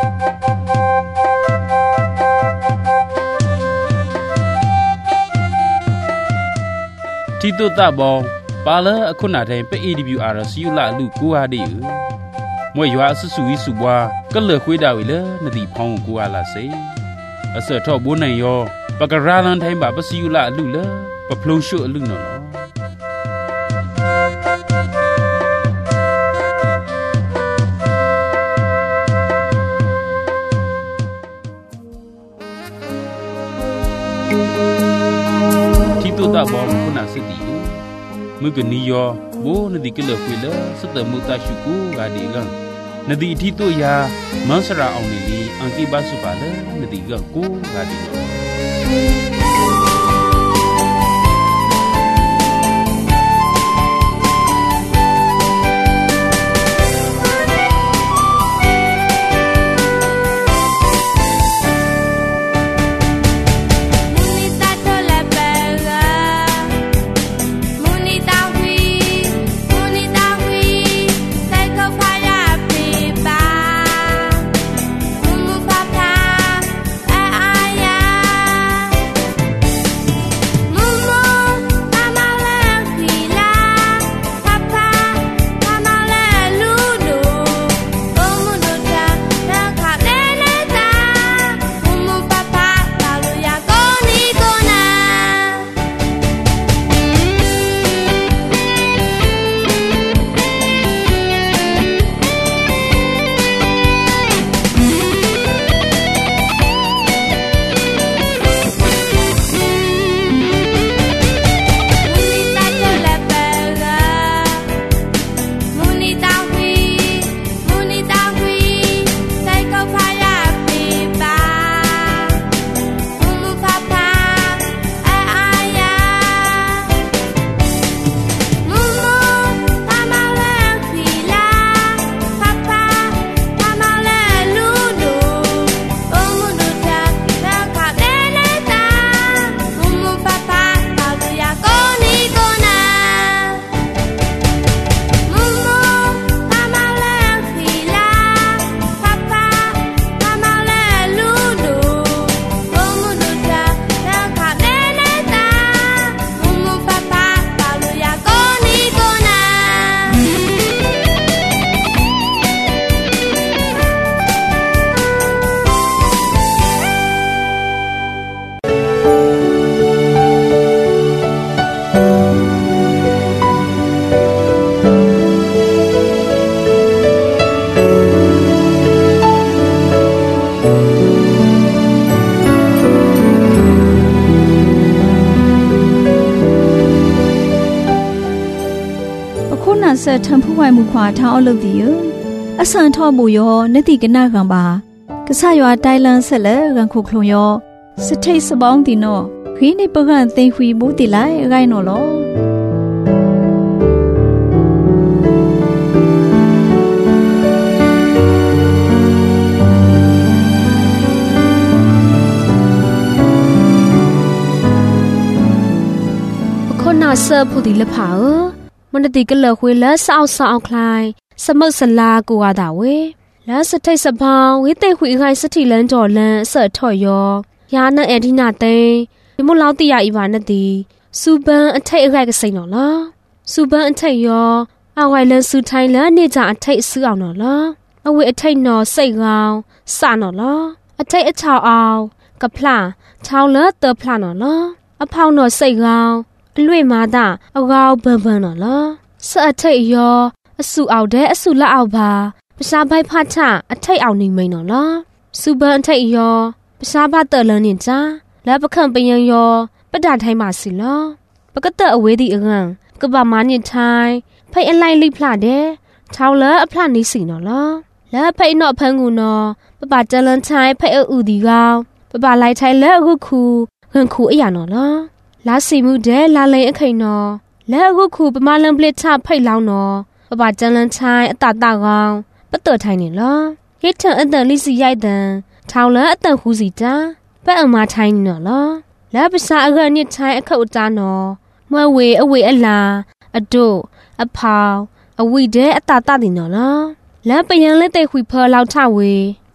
ที่ตัวตาบองปาเลอคุณาแทนไป AWR สิยุละลูกกูอาดิมวยยัวสุยสุบัวก็เลือกคุยดาวอีเลนดีพองกูอาลาเซอเสทอบุญนายอปากราลันไทยบาปสิยุละลูเลปะพลงชุลุนนอตัวตาบอมคุณาสติมือกันนี้ยอโบนดีก็เลือกคุยเลสเตอร์มุตาชุกูกาดีกันนดีที่ตัวยามันสระเอาในนี้อังกีบาสุบาเลนดีกันกูกาดีเสทำผู้ไว้มุขวาท้าเอาเลิกดีอสันทอบุยอนติกนากันบากษายอไดลันเสลกันคุกลงยอสเทสบ้องติโนขีในปกันเตหุยบุติไลไรโนโลคนน่าเซอร์ผู้ดีละผามันติก็เลิกคุยแล้วสาวคลายสมักสลากูอาดาเวแล้วสเทสบาววิเตคุยไงสถิลันจอลันเสถอยยานาเอดินาเตยมุลาวติยาอีวานตีซูบันอันไทอะไรก็ใส่หนอละซูบันอันไทยเอาไว้เลินซูไทยแล้วเนี่ยจะอันไทซื้อเอาหนอละเอาไว้อันไทยหนอใส่เงาสาหนอละอันไทยชาวเอากับพลาชาวเลิศเตอพลาหนอละอพาวหนอใส่เงาลุยมาดาเอาเงาเบิ่นหนอละสะอันไทยอสูเอาเดอสูละเอาบาภาษาใบพัดชะอันไทยเอาหนึ่งไม่หนอละซูบันอันไทยภาษาบาเตอร์เลนินจ้าแล้วประคำไปยังประดาไทยมาสิละปกติเอาไว้ดีเองกบามานินไทยไปอะไรลิพลาเดชาวเลอพลานี้สิหนอละแล้วไปนอพังกูนอปะบาเจริญไทยไปอูดีกาวปะบาไลไทยเลอกูคูเฮินคูอีหยาหนอละลาสีมูเดลาเลงไข่นอแล้วกูคูประมาณลำเปลชาไปลาวนอปะบาเจริญไทยตาตากาวปะเตอไทยนี่ละเฮ็ดเถอันเตอลิสิยายเดชาวเลออันเตอหูสิจ้าไปเอามาไทยนี่หนอละแล้วภาษาอะไรเนี่ยใช้เข้าจานอเมื่อเวอเวอลาอโดอพาวอวีเดอตาตาดินอละแล้วไปยังเล่นเตะคุยเพอเราท่าเวอ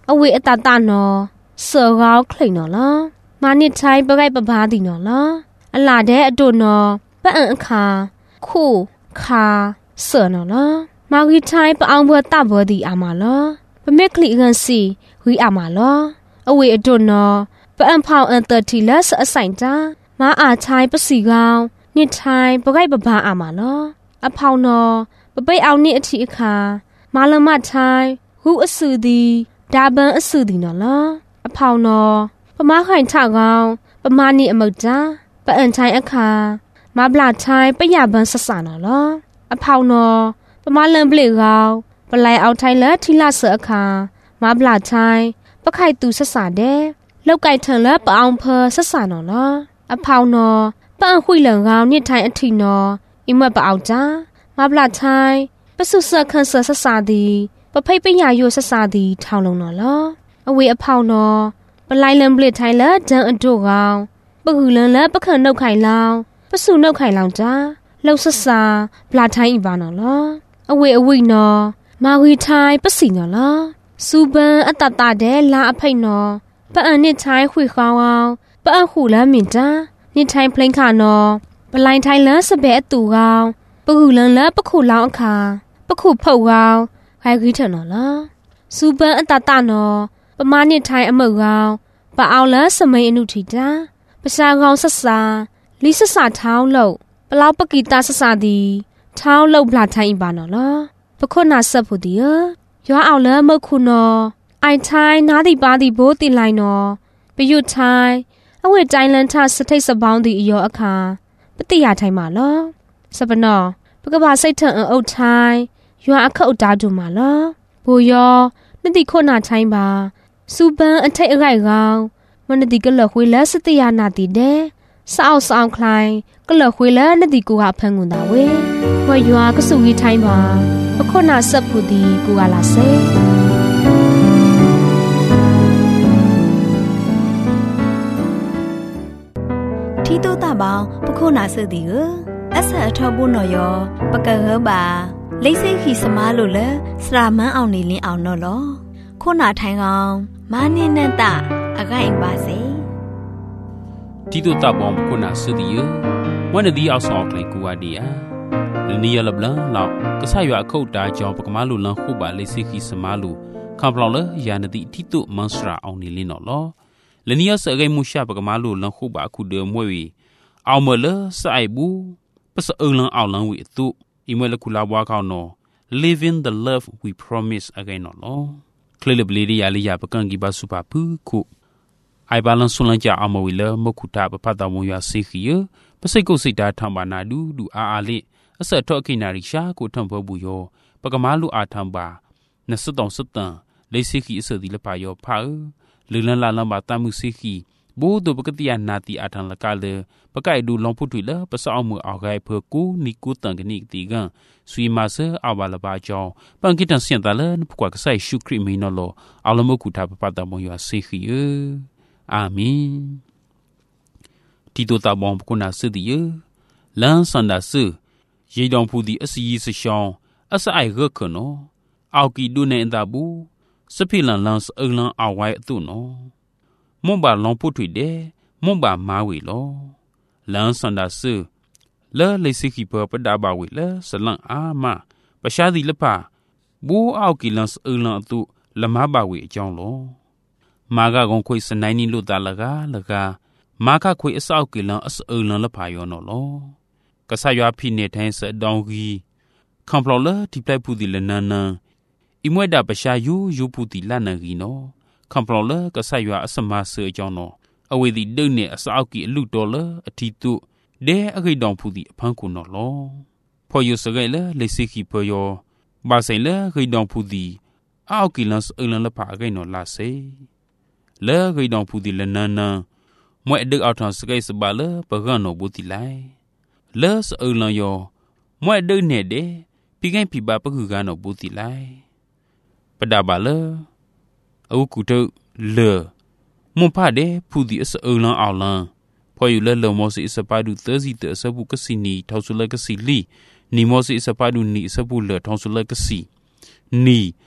အဝေအတတနော်စောကောက်ခလိန်နော်လားမာနစ်ချိုင်းပကိုက်ပဘာဒီနော်လားအလာတဲ့အတုနော်ပအံအခါခုခါစောနော်လားမာဂီချိုင်းပအောင်ဘတဘောဒီအာမလားပမက်ခလီကန်စီဝီအာမလားအဝေအတုနော်ပအံဖောင်အန်တတီလက်အဆိုင်တာမာအာချိုင်းပစီကောင်နစ်ချိုင်းပကိုက်ပဘာအာမလားအဖောင်နော်ပပိတ်အောင်နစ်အထီအခါမာလမချိုင်းဟူအဆူဒီဒါဘန်အဆူဒီနော်လားအဖောင်နော်ပမားခိုင်ထကောင်ပမာနီအမုတ်တာပအန်ချိုင်းအခါမဘလာချိုင်းပရဘန်ဆဆာနော်လားအဖောင်နော်ပမားလန်ပလေကောင်ပလိုင်အောင်ထိုင်လက်ထီလာဆအခါမဘလာချိုင်းပခိုက်သူဆဆာတဲ့လောက်ကိုက်ထန်လက်ပအောင်ဖဆဆာနော်လားအဖောင်နော်ပန့်ခွိလန်ကောင်နစ်ထိုင်အထီနော်အိမွက်ပအောင်တာမဘလာချိုင်းပစုဆခန့်ဆဆဆာဒီပဖိတ်ပညာယိုဆဆာဒီထောင်းလုံးနော်လားအဝေအဖောင်နော်ပလိုင်လန်ပလစ်ထိုင်လက်ဒန်အတုကောင်ပကူလန်လက်ပခန့်နှုတ်ခိုင်လောင်ပစုနှုတ်ခိုင်လောင်တာလောက်ဆဆာဘလာထိုင်းဤပါနော်လားအဝေအဝိနော်မာဝီထိုင်ပစီနော်လားစူပန်အတတတဲ့လာအဖိတ်နော်ပအန်နစ်ထိုင်ခွေခေါအောင်ပအန်ခုလမ်းမင်တာနစ်ထိုင်ဖလိန်ခါနော်ပလိုင်ထိုင်လန်းစပဲအတူကောင်ပကူလန်လက်ပခုလောင်အခါပခုဖုတ်ကောင်ခိုင်ခီးထနော်လားစူပန်အတတနော်ပမာနစ်ထိုင်အမုတ်ကောင်ပအောင်လန်းစမိန်အနုထီတာပစာကောင်ဆဆာလီဆဆာထောင်းလို့ပလောက်ပကီတာဆဆာဒီထောင်းလို့ဘလာထိုင်ပါနော်လားပခုနာဆက်ဖို့ဒီရွာအောင်လန်းမုတ်ခုနော်အိုင်ထိုင်နားဒီပါဒီဘိုးတင်လိုက်နော်ပယုထိုင်အဝဲတိုင်းလန်ထစထိတ်စပေါင်းဒီအယောအခါပတိရထိုင်ပါလောစပနောပကဘာစိတ်ထန်အုတ်ထိုင်ရွာအခက်အတားတူမှာလောဘိုယောနတိခုနာထိုင်ပါစူပန်အထိတ်အခိုက်ကောင်မနတိကလခွေလက်စတရနာတိတဲ့စောက်ဆောင်ခလိုင်းကလခွေလက်နတိကူကဖန်ကွန်တာဝေဝရွာကစုကြီးထိုင်ပါပခုနာဆက်ဖူဒီကူကလာစေထီတိုတာပေါင်းပခုနာစသည်ကိုအဆက်အထောက်ဖို့နော်ယောပကဟပါလိစိခီစမားလို့လဲစရာမန်းအောင်နေလင်းအောင်နော်လောခုနာထိုင်ကောင်မာနင်းနဲ့တအခိုင်ပါစေတီတိုတာပေါင်းပခုနာစသည်ယောမွန်းဒီအောက်ဆောင်ကလေးကူဝဒီယာလနီယလဘလန်လောက်ကဆရွာအခုတ်တာကြောင့်ပကမားလူလန်ခုပါလိစိခီစမားလို့ခံပလောင်လဲယာနတိတီတိုမန်စရာအောင်နေလင်းနော်လောလနီယစအဂိမှုရှာပကမားလူလန်ခုပါအခုဒေမွေဝီအောင်မလဆိုင်ဘူးပစအလန်အောင်လန်ဝီသူအီမလကူလာဘွားကောင်းနော် living the love we promise again နော်ကလလဘလီရီယာလီယာပကန်ဂီဘာစုပါပူခုအိုင်ဘာလန်ဆွန်လန်ကြအမဝီလမခုတာပဖတ်တော်မွေရစီခီယပစိတ်ကုတ်စိတ်တာထံပါနာဒူဒူအာအာလိအဆက်တော့ခိနာရီရှာကိုထံဖို့ဘူးယောပကမားလူအာထံပါနစတောင်စတန်လေစီခီအစဒီလပါယောဖာလူလန်လာလမ်ပါတမှုစီခီဘိုးတို့ပကတိယနာတီအာထံလကလေပကိုက်ဒူလောင်ဖုထွေလပစောင်းမှုအောက်ဂိုင်ဖကူနီကူတန်ကနိတီကန်ဆွေမဆာအဝါလပါကြောင့်ပန်ကိတန်စင်တလန်ပကွာကဆိုင်ရှုခရီမီနော်လောအလမကူတာပပတမယောစီခီအာမင်တီတိုတာဘောင်ပကုနာစဒီယလန်စန္ဒဆူရေတောင်ဖူဒီအစီယစရှောင်းအစအိုင်ရခနောအောက်ကီဒုနေအတာဘူးစဖိလန်လန်စအလန်အဝိုင်အတုနော်မွန်ဘာလောင်ဖုထွေတဲ့မွန်ဘာမာဝီလောလန်စန္ဒဆူလဲလေစီခီပပဒါဘာဝီလဲစလန်အာမပရှာဒီလဖာဘူအောက်ကီလန်စအလန်အတုလမဘာဝီအကြောင်းလောမာကကုံခွေစနိုင်နီလို့တာလကမာခခွေအစောက်ကီလန်အစအလန်လဖာယောနော်လောကဆာရွာဖိနေထိုင်းစဒေါင်ဂီခံပလော်လာဒီပလိုက်ဖူဒီလနနန်အီမွေဒါပရှာယူဖူဒီလနဂီနော်ခံပလော်လာကဆာရွာအစမဆာအကြောင်းနော်အဝေဒီဒုတ်နဲ့အစောက်ကီအလူတော်လာအတီတုဒဲအခိတောင်ဖူဒီအဖန်းကုနော်လောဖော်ယူစကြဲလေလေစီခီပေါ်ယောဘာဆိုင်လေခိတောင်ဖူဒီအောက်ကီလန်စအလန်လဖာအကိနော်လာစေလေခိတောင်ဖူဒီလနနန်မွဲဒုတ်အောက်ထန်စကြဲစပါလေပကနော်ဘူတီလိုက်လဲစအလန်ယောမွဲဒုတ်နဲ့တဲ့ပြိကိုင်းပြပါပခုကနော်ဘူတီလိုက်ပဒါပါလေအခုကုတုလေမွန်ဖတ်တဲ့ဖူဒီအစအလန်အောင်လန်ဖော်ယူလဲလောမောစီစပါဒူသစီတဆပုကစီနီထောက်ဆူလကစီလီနီမောစီစပါဒူနီစပုလေထောက်ဆူလကစီနီ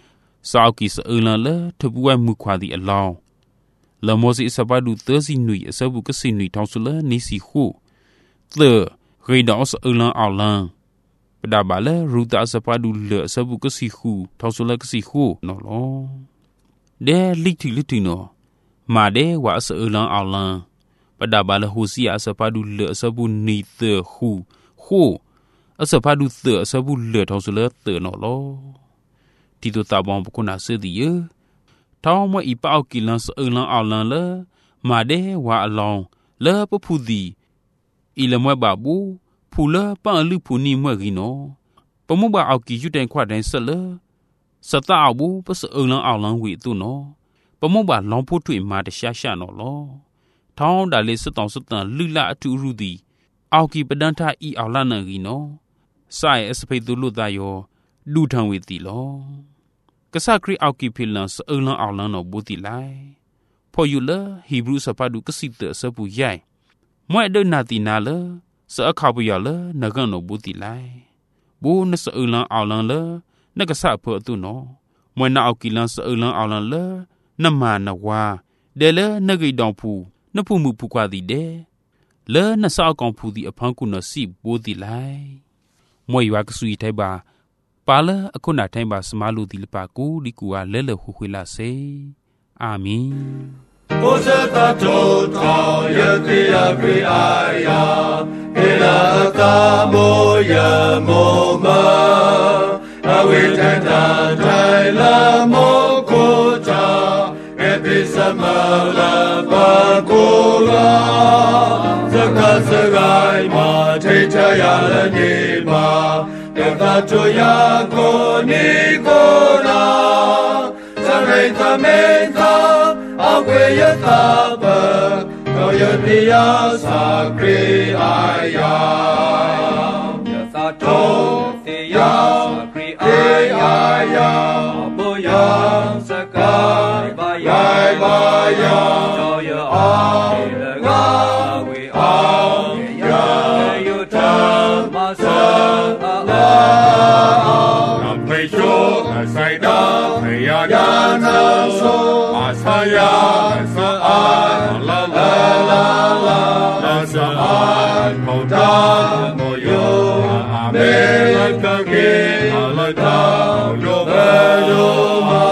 สาวกีสะลันเลทบวยมุควาดีอลองละมอสิสบาดูเตอสิหนุยสบุกสิหนุยทองสุลนิสิคูเตอเรดอสลันอาลังปดาบาเลรูตาสบาดูเลสบุกสิคูทองสุลกสิคูนอลอเดลิทินอมาเดวาสลันอาลังปดาบาเลโฮซิอาสบาดูเลสบุนีเตอคูအစဖာဒုသအစဘူးလေထောင်းစလဲတေနော်လောတီတိုတာဘောင်ပကုနာစေဒီယထောင်းမအီပောက်ကီလန်စအလန်အလန်လေမာဒေဝါအလောင်းလေပဖူဒီအီလမွဲဘာဘူးဖူလပန်လူဖူနီမွဲကီနော်ပမုဘအောက်ကီယူတိုင်ခွတ်တိုင်းဆက်လေစတာအဘူးပစအလန်အလန်ဝီတူနော်ပမုဘလောင်ဖို့ထွေမာတရှာရှာနော်လောထောင်းဒါလေးစတောင်စတန်လူလာအတူရူဒီအောက်ကီပဒန်ထအီအော်လာနန်ကီနော်ဆိုင်အစဖိတူလို့တာယောလူထံဝေတီလောကဆခရီအောက်ကီဖီလန်စအလန်အော်လန်နော်ဘူတီလိုက်ဖော်ယူလာဟီဘရုစဖာဒုကစီတဆပူရိုင်မွဲ့ဒနာတီနာလစအခါပူရလနကန်နော်ဘူတီလိုက်ဘူနစအလန်အော်လန်လနကဆဖောတူနော်မွဲ့နာအောက်ကီလန်စအလန်အော်လန်လနမနဝါဒဲလနဂိတောင်ဖူနဖူမှုဖူခွာတီတဲ့လဲနဆောက်ကောင်ဖူတီအဖန်းကုနစီဘူတီလိုက်မွေရွာကဆူထိုင်ပါပါလအခုနာထိုင်ပါစမလူဒီလပါကူဒီကူကလဲလဲခွခွေလာစေအာမင်ဘုဇတတောတောယတိယပိအာယဧလာတာမောယမောမအဝိတတထိုင်လာမောကိုတာအပိသမလာပါကိုလာသက္ကစဂိုင်မာထိတ်ချရလည်းနေပါတသတောယကိုနိကိုလာသရိတမေသာအဝေယတာပကောယတိယသာခရိအာယယသတောတေယခရိအာယဘောယစကာဘာယဘာယတောယအာလဂဝေအာယယုတမသအာနမေယောဆိုင်တာခေယယာနာသောအာသယသအာလာလာလာလာသအာမောတာမောယောအာမေလကကေအလတာယောဘေယောမာ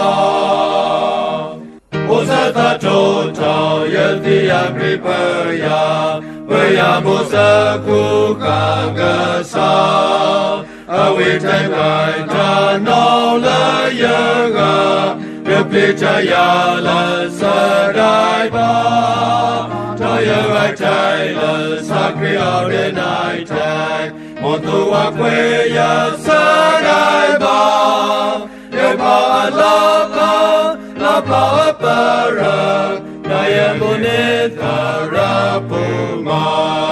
ဩဇတတောတောယတိယပိပယဝေယဘုဇကုကာကသာအဝိထိုင်ပိုင်တာနောလယကပြပိချယာလစရိုင်ပါတောယဝိထိုင်လစခရီအော်ဒေနိုင်ထိုင်မောတဝခွေယစရိုင်ပါယေပါလာပါလာပါပရနာယမုနေသရပုမာ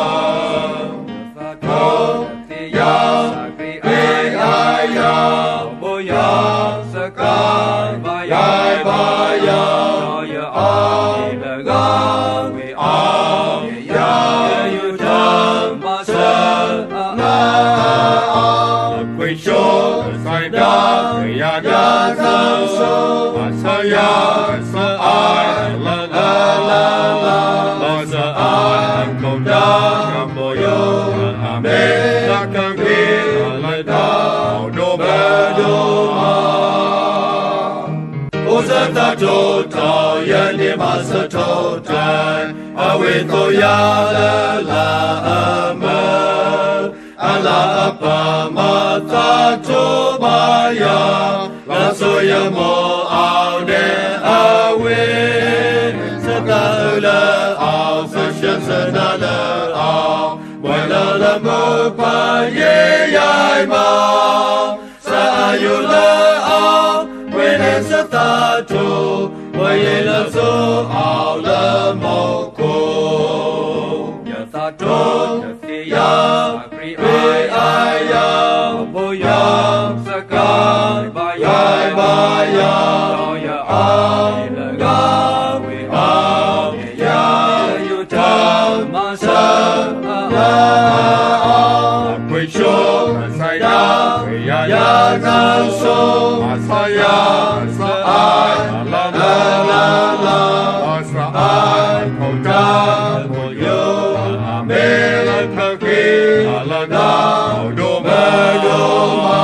သောတေယပေအာယဘောယစကာဘာယဘာယယအာလဂဝေအာယယုတမသနာခွေရှောဆိုင်တာယယာသသောသယသအာလာလာလာလာသအာကုန္ဒာမောယောအာမေသကံခေလာတာဒိုဘဒိုမာဩဇတတောတောယနေမသတောတံအဝိတောယလာလာအမအလာအပမသာတောဘာယလာဆိုယမောအောင်တဲ့အဝိသတလာအောင်ဆရှသနာလာအောင်ဝလာလမောပါယေယိုင်မာသာယုလာအောင်ဝိနေသတတောဝယေလသောအောင်လမောကိုယသတောသေယခရိအာယဘောယစကာဘာယဘာယယအာလဂဝေအာယယုတမသနာခွေရှောဆိုင်တာယယာသသောသ saya saat la la la la saat kota moyo amela kaki la na do ma do ma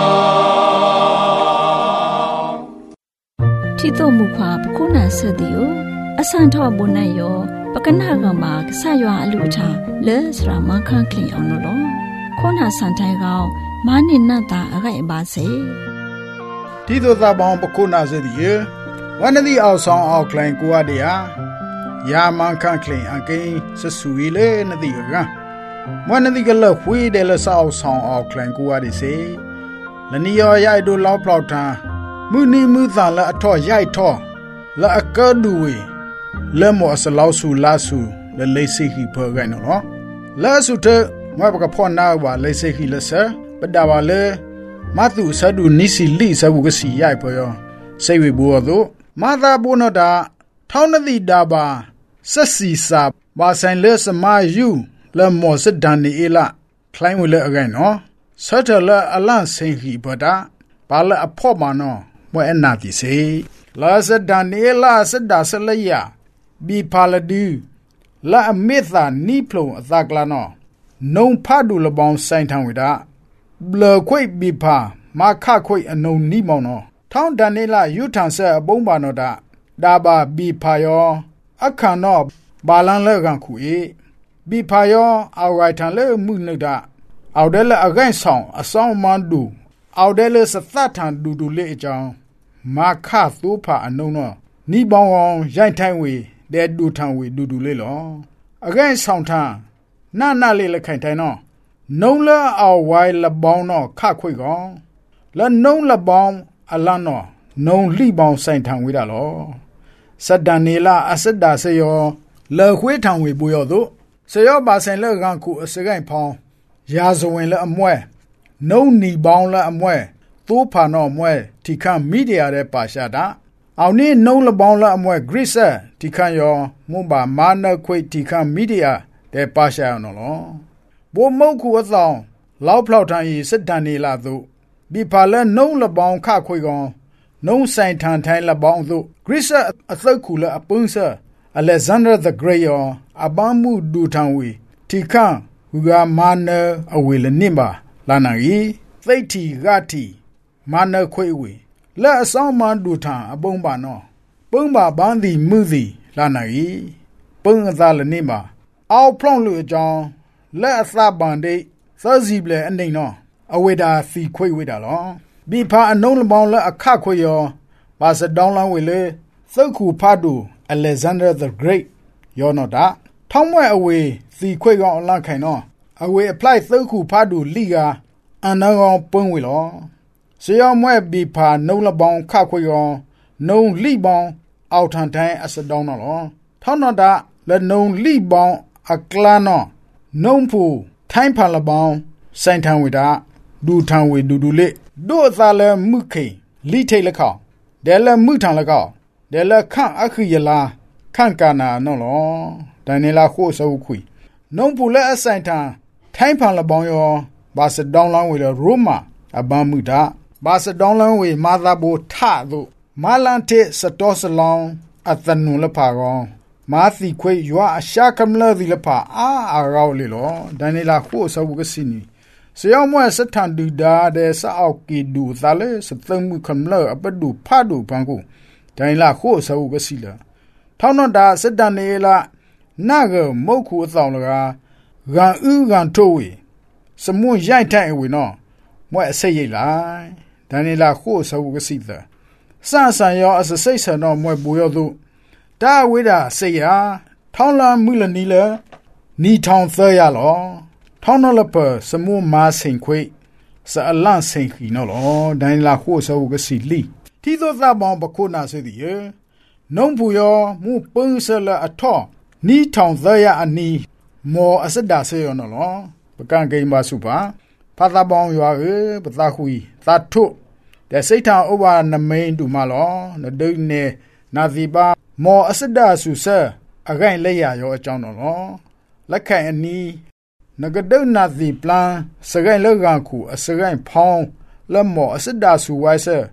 ที่ตัวมุขวาปกุนาเสดิโออสันทอบุญนายโยปกนากมากษายว่าอลุชาเลสรามังคังคลีเอาโนโลခေါနာစန်တိုင်ကောင်မာနိနတာအခိုင်ပါစေဒီတို့သာပေါင်းပခုနာစေဒီဝနဒီအောက်ဆောင်အောက်လိုင်းကိုရတဲ့ဟာယာမန်ခန့်ကလင်အကိန်းဆဆူရီလေနဒီကမွနဒီကလခွေးတယ်လဆောက်ဆောင်အောက်လိုင်းကိုရတဲ့စေလနီယောရိုက်တို့လောက်ပလောက်ထန်မုနီမူသာလအထော့ရိုက်ထော့လအကဒူဝေလမောအစလောက်ဆူလာဆူလလေးစိခိဖောကိုင်နော်လာဆူတဲ့မွေးပကဖောနာဝါလေးစိခိလဆပဒါဝါလေမတုဆဒုနိစီလိဆဝကစီရိုက်ပေါ်ယောစိတ်ဝေဘောတို့မာသာဘုနတာထောင်းနတိဒါပါဆက်စီစာဘာဆိုင်လဲစမယူလမောစဒန်နီအလာခလိုင်းဝလေအကိုင်နော်ဆတ်တလအလန့်စင်ခိပဒါဘာလအဖော့မနောမွေးအနာတိစေလာစဒန်နီလာစဒါဆလယဘီပါလဒူလာအမေသာနီဖလုံအသကလာနောနုံဖတ်ဒူလပေါင်းဆိုင်ထံဝိဒါဘလခွိဘီပါမာခခွိအနုံနီမောင်နောထောင်းဒန်နီလာယူထန်ဆအပုံးပါနောဒါဘာဘီဖာယောအခါနောဘာလန်လေကန်ခုေဘီဖာယောအော်ရိုက်ထန်လေမှုနုဒအော်ဒဲလအဂိုင်းဆောင်အဆောင်မန်ဒူအော်ဒဲလစသတ်ထန်ဒူဒူလေအကြောင်းမာခသိုးဖာအနုံနောနီပေါင်းအောင်ရိုက်ထိုင်ဝေဒဲဒူထန်ဝေဒူဒူလေလောအဂိုင်းဆောင်ထန်နာလေလခိုင်တိုင်နောနုံလအော်ဝိုင်လပေါင်းနောခခွိကောင်လနုံလပေါင်းအလန်နောနုံလှိပေါင်းဆိုင်ထံဝေးတာလောစဒန်နီလာအစဒါစေယောလေခွေးထံဝေပူယောတို့စေယောပါဆိုင်လေကန်ခုအစကိုင်ဖောင်းရာဇဝင်လေအမွဲနုံနီပေါင်းလေအမွဲသိုးဖာနောမွဲတီခမီဒီယာတဲ့ပါရှာတာအောင်နေနုံလပေါင်းလေအမွဲဂရစ်ဆာတီခယောမွန်ပါမာနခွေတီခမီဒီယာတဲ့ပါရှာနော်လောဘိုမုတ်ခုအဆောင်လောက်ဖလောက်ထိုင်စဒန်နီလာတို့ဘီဖာလဲနုံလပေါင်းခခွေကောင်နုံဆိုင်ထန်ထိုင်လပေါင်းတို့ဂရစ်ဆာအသုတ်ခုလအပုန်းဆာAlexander the Great ယောအပန်းမှုဒူထံဝေတီခန့်ဟူကမာနအဝေလနိမလာနာရီသိတ်တီဂတိမာနခွေဝေလက်အဆောင်မန်ဒူထံအပုံးပါနောပုံးပါပန်းသည်မှုသည်လာနာရီပုံးအသာလနိမအောက်ဖလောင်းလူအကြောင်းလက်အသပန်ဒိသစီပလေအနေနောအဝေတာစီခွေဝေတာလောဘီဖာအနုံးလပေါင်းလက်အခခွေယောပါစဒေါင်းလန်းဝေလေသုတ်ခုဖတ်တူ Alexander the Great ယောနောတာထောင်းမွဲအဝေစီခွေကောင်အလန့်ခိုင်နောအဝေ apply သုတ်ခုဖတ်တူလိကအန်နကောင်ပွင့်ဝေလောစေယောမွဲဘီဖာနုံးလပေါင်းခခွေကောင်နုံလိပေါင်းအောက်ထန်တိုင်းအစဒေါင်းနော်လောထောင်းနောတာလက်နုံလိပေါင်းအကလာနောနုံဖူထိုင်းဖာလပေါင်းဆိုင်ထံဝေတာဒူထံဝေဒူဒူလေဒိုသာလမှုခိလိထိတ်လခေါဒဲလမှုထံလခေါဒဲလခန့်အခရလာခန့်ကာနာနော်လောဒိုင်နေလာခိုးစောခွေနုံဖူလက်အဆိုင်ထံထိုင်းဖာလပေါင်းယောဘာစဒေါင်းလောင်းဝေလရိုမာအဘမှုတာဘာစဒေါင်းလောင်းဝေမာသာဘိုထတို့မာလန်တေစတောစလောင်းအသနုလဖာကောင်မာစီခွေရွာအရှာကမလဒီလဖာအာရောလေလောဒိုင်နေလာခိုးစောကစီနီစေယောမွဲစထန်ဒူဒါတဲ့စအောက်ကီဒူသလဲစသုံးမှုခမလအပဒူဖာဒူပန်ကိုဒိုင်လာခိုးစောကစီလာထောင်းတော့ဒါစဒန်နေလာနာကမုတ်ခုအဆောင်လကဂန်ဥဂန်ထိုးဝေစမွန်ရိုက်ထိုင်ဝေနော်မွဲအစိတ်ရိတ်လိုက်ဒိုင်နေလာခိုးစောကစီလာစဆန်ရောအစစိတ်ဆန်တော့မွဲဘူရောသူတာဝေးတာစိတ်ရထောင်းလာမှုလနီလနီထောင်းသရလောထောင်းနလပစမူမာစင်ခွေစအလန့်စင်ခီနော်လောဒိုင်လာခိုးစောကစီလီတီသောသဘောင်ပခုနာစေဒီနုံဖူယောမူပုံးဆလအထောနီထောင်းသရအနီမောအစဒါစေယောနော်လောပကံကိမစုပါဖာသဘောင်ရွာပသခွီသထုတဲ့စိတ်ထဥပနမိန်တူမလောနဒိနေနာဇီပါမောအစဒါစုဆအဂိုင်လက်ရယောအကြောင်းတော်လောလက်ခိုင်အနီနဂဒုနာဇီပလန်စဂိုင်လကန်ခုအစဂိုင်ဖောင်းလက်မောအစဒါစုဝိုင်းဆ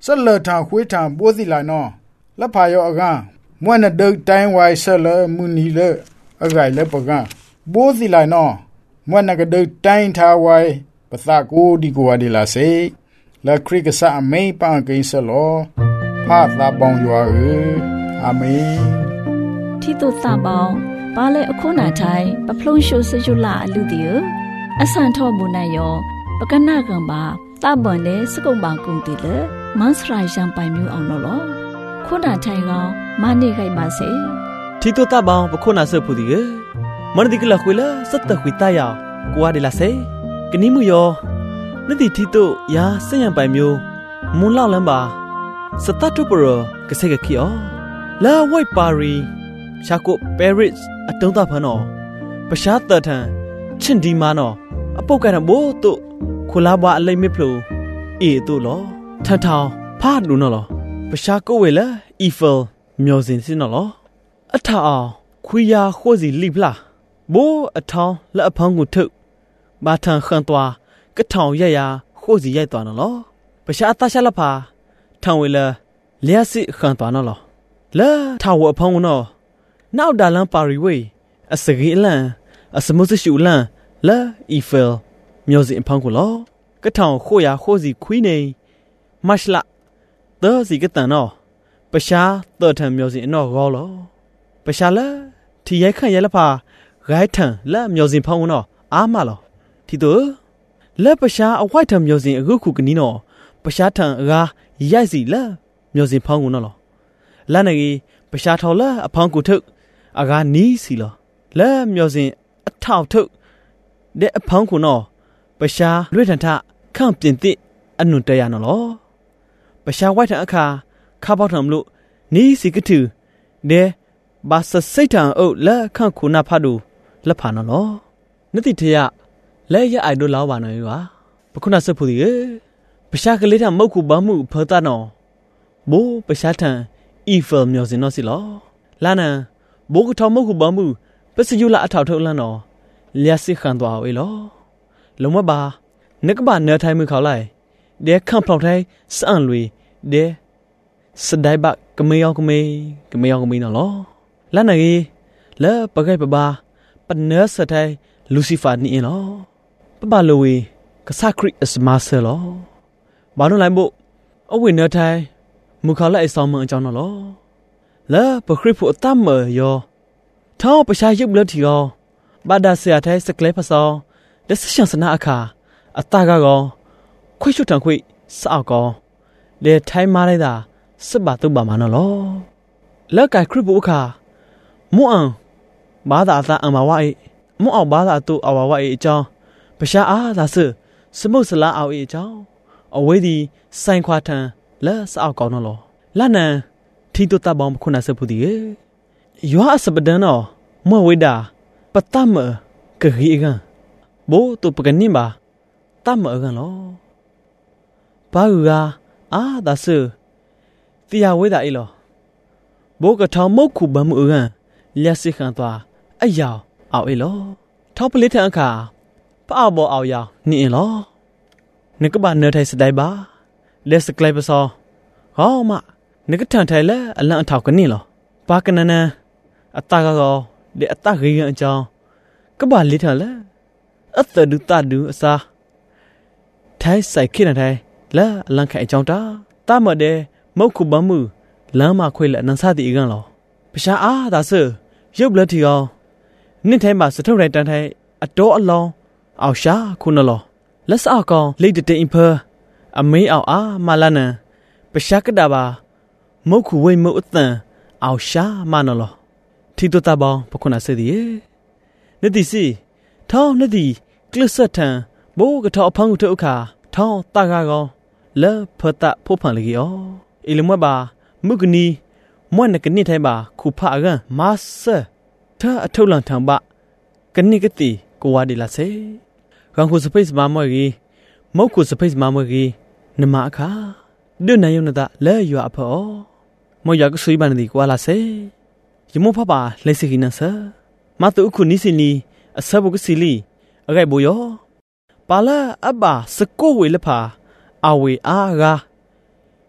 စလထံခွေးထံပိုးစီလာနော်လက်ဖာယောအကမွနဒုတ်တိုင်းဝိုင်ဆလမူနီလေအဂိုင်လေပကပိုးစီလာနော်မွနကဒုတ်တိုင်းထားဝိုင်ပသကိုဒီကိုဝဒီလာစေလက်ခရစ်ကဆာအမေပန်ကိန်းဆလောဖာသာပေါင်းရွာအာမင်ที่ตุตาบองปาเลอคุนาไทยปะพลุงโชสยุลาอลุติอสันทอบุนายอปะกะนะกันบาตาบอนเนสกุบางกุงติเลมันสรายยังไปมิวအောင်နော်လောခုနာထိုင်ကောင်မနေခိုင်ပါစေที่ตุตาบองปะคุนาเซพุติเกมันดิกละคุยละสัตตะคุยตายาวกัวเดลาเซกะนิมุยอနတိတီတို့ရာစက်ရံပိုင်မျိုးမွန်လောက်လန်းပါစတတ်တူပရကစက်ကခီအောလာဝိုက်ပါရီရှာကုပဲရစ်အတုံးတာဖန်တော်ပရှားတထန်ချင့်ဒီမာနော်အပုတ်ကန်ဘို့တို့ခူလာဘွားအလိမ့်မဖလို့အေတို့လောထန်ထောင်ဖားလူနော်လောပရှားကုဝေလာအီဖယ်မျောစင်စင်နော်လောအထအောင်ခွေယာခိုးစီလိပလာဘိုးအထောင်းလက်အဖောင်းကိုထုတ်ဘာထန်ခန်သွားကထောင်ရရခိုးစီရိုက်သွားနော်လောပရှားအသားရှာလဖာထောင်ဝေလာလျှက်စစ်ခန်သွားနော်လောလာထောင်ဝအဖောင်းနော်နောက်ဒါလန်ပါရီဝေးအစဂီလန်အစမုစရှူလန်လာအီဖယ်မျိုးစီအဖောင်းကိုလောကထောင်ခိုးရခိုးစီခွီးနေမတ်လာသောစီကတန်နော်ပရှားတော်ထံမျိုးစီအနော်ရောလောပရှားလာထီရိုက်ခန့်ရလဖာဂိုင်းထံလာမျိုးစီဖောင်းနော်အားမလောထီတို့လက်ပရှားအဝိုက်ထံမျိုးစီအခုခုကနီးနော်ပရှားထံအကားရိုက်စီလာမျိုးစီဖောင်းကိုနော်လောလာနေပရှားထော်လာအဖောင်းကိုထုတ်အကားနီးစီလောလာမျိုးစီအထောက်ထုတ်တဲ့အဖောင်းကိုနော်ပရှားလွေထန်ထခန့်ပြင်တိအနုတရနော်လောပရှားဝိုက်ထံအခါခါပေါထံမလို့နီးစီကတူတဲ့ဘာစစိတ်ထံအုပ်လက်ခန့်ခုနာဖတ်တူလက်ဖာနော်လောနတိထရလဲရအိုက်တို့လောက်ပါနော်ရွာပခုနာစဖူဒီပရှားကလေးထံမုတ်ခုပမှုဖတာနော်ဘိုးပရှားထံအီဖယ်မျိုးစင်နော်စီလောလာနံဘိုးကထောင်မုတ်ခုပမှုပစယူလာအထောက်ထုတ်လန်းနော်လျှက်စစ်ခန်သွားဝေလောလုံးဝပါနကဘာနဲထိုင်မှုခေါလိုက်တဲ့ခန့်ဖောက်ထိုင်စအံလွေတဲ့စဒိုင်ဘကမေယောကမေနော်လောလာနေလဲပကိုက်ပပါပနဲစထိုင်လူစီဖာနီလောပပလိုဝေကဆာခရစ်အစမာဆယ်လောဘာလို့လိုက်ဖို့အဝိနဲထိုင်မူခလိုက်အဆောင်မအကြောင်းနော်လောလဲပခရစ်ဖို့အတမယောထောင်းပရှာရုပ်လက်ထီရောဘာဒါဆရာထိုင်စကလဲဖဆောလက်ဆရှန်စနာအခါအတကကောခွိရှုထံခွိစောက်ကောလေထိုင်းမားလိုက်တာစစ်ပါတုပ်ပါမနော်လောလက်ကခရစ်ဖို့အခါမွန်ဘာသာအသာအမဝအိမွန်အောင်ဘာသာတုအဝဝအိအကြောင်းပရှာအားသာစမုတ်စလားအောင်အိအကြောင်းအဝေးဒီဆိုင်ခွာထံလက်စောက်ကောနော်လောလနံထီတုတဘောင်ခုနစဖူဒီယောအစပဒန်နော်မဝေဒါပတမကရီကံဘိုးတုပကနိပါတမအကန်လောဘာကူကအာဒါဆူတရားဝေးတာအေးလောဘိုးကထောင်မုတ်ခုဘမှုအကန်လျက်စစ်ခံသွားအယောင်အောက်အေးလောထောက်ပလေးထန်အခါပေါဘောအောက်ယောင်နင်းလောနကဘာနထိုင်စတိုင်ပါလက်စကလိုက်ပစောဟောမနကထန်ထိုင်လဲအလန့်အထောက်ကနင်းလောဘာကနနန်အတကောဒီအတခေရန်အကြောင်းကဘာလေးထန်လဲအတဒုတဒုအစာထိုင်ဆိုင်ခိနထိုင်လာအလန့်ခိုင်အကြောင်းတာတမတဲ့မုတ်ခုဘမှုလမ်းမခွေလက်နန်းစသည်အကန်လောပရှာအားဒါဆရုပ်လက်ထီကောင်နင့်ထဲမှာစထုတ်တိုင်းတန်းထိုင်အတော်အလောင်းအောက်ရှာခုနလောလက်စအကောင်လိတ်တဲ့အိမ်ဖအမေးအောင်အာမလာနံပရှာကတာပါမုတ်ခုဝိမုတ်အတန်အောက်ရှာမနော်လောထီတုတဘောင်ပခုနာစေသည်နတိစီထောင်းနတိကလစ်ဆက်ထံဘိုးကထောအဖန်းကိုထုတ်အခါထောင်းတကားကောင်လဲဖတ်တာဖို့ဖန်လေရောအီလမွဲပါမုကနီမွဲ့နကနိထိုင်ပါခုဖအကန်မဆာသာအထုလန်ထံပါကနိကတိကိုဝါဒီလာစေကောင်ခုစပိတ်မမွဲကြီးမုတ်ခုစပိတ်မမွဲကြီးနမအခါဒုနိုင်ယုံနတာလဲရွာဖောမောရကဆွေးပန်ဒီကွာလာစေယမဖပါလဲစီကိနဆာမတုခုနိစီနီအဆဘုကစီလီအဂိုက်ဘူယောပါလာအဘစကိုဝေလဖာအဝေအာဂါ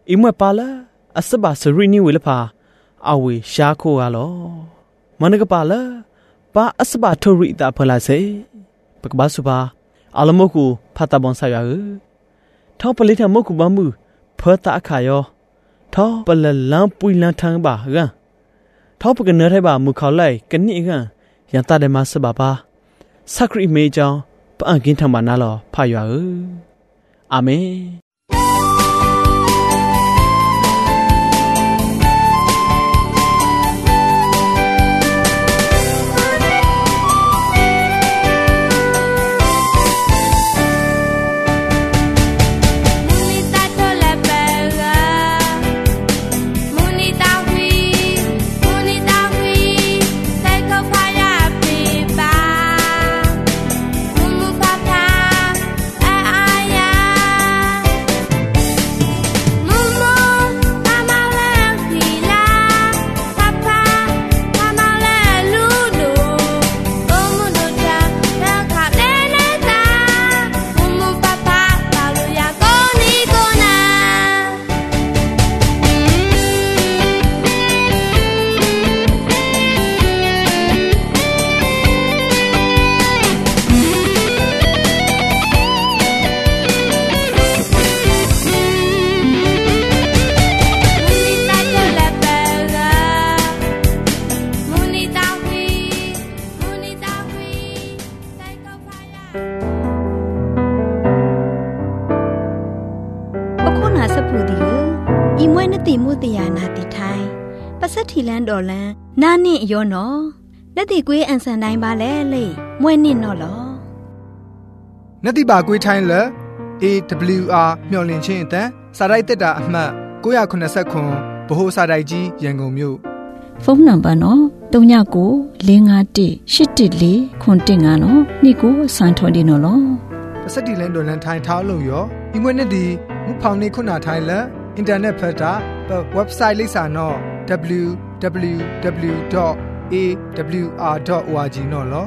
อิมวยปาละอัสบะสรินิเวลพาอาเวชาโคกาลอมันกปาละปาอัสบะทริตาพลาเซปกบาสุบาอาลมกูพัตตาบอนสายาท้อปลิทามกูบามือเพิตาขายอท้อปลลังปุยลังทางบากันท้อปกันเนื้อไทยบามือเขาไล่กันนี่กันยันตาเดมาสบาปาสักริเมจาวปะอังกินทำบานาลอพายาอาเมติมุตยานาติไทยปัสถิลันดอลันนานิยอนอนาติกวยอันสันไดบาเลเลมวยนินนอลอนาติบากวยไทยเล AWR မျော်လင့်ခြင်းအတန်းစာရိုက်တက်တာအမှတ်989ဗဟိုစာရိုက်ကြီးရန်ကုန်မြို့ဖုန်းနံပါတ်နော်39951814နော်นี่กูสานทอดีနော်လောပစတိလန်ဒေါ်လန်ထိုင်ထောင်းလို့ရောဒီမွေးနေ့ဒီမူဖောင်နေခုနာထိုင်လအင်တာနက်ဖက်တာဝက်ဘ်ဆိုက်လိပ်စာနော် www.awr.org နော်လော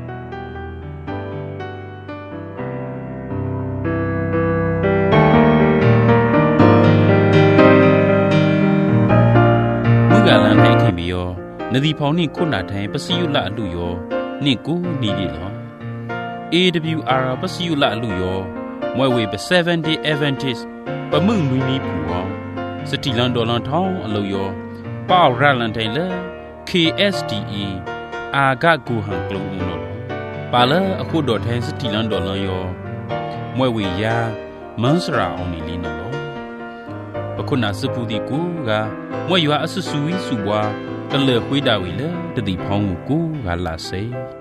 မူကလန်ထိုင်ခင်ပြီးရောနဒီဖောင်နိခုနာထိုင်ပစီယုလအလူရောနိကိုနီဒီလော AWR ပစီယုလအလူရောမွဲဝေ7 day Adventist ပမှုန်မီနီပူရောစတီလန်ဒေါ်လန်ထောင်းအလူရောပေါရလန်ထိုင်လေ KSDE အာဂတ်ကူဟန်ကလုံနော်ပါလာအခုတော်ထိုင်စတီလန်ဒေါ်လန်ရောမွဲဝေယာမန်စရာအောင်နီလီနော်အခုနာစပူဒီကူကမွဲရွာအဆဆူဝီစုဘွားတလေခွေးတာဝီလေတတိဖောင်းကိုကလာစေ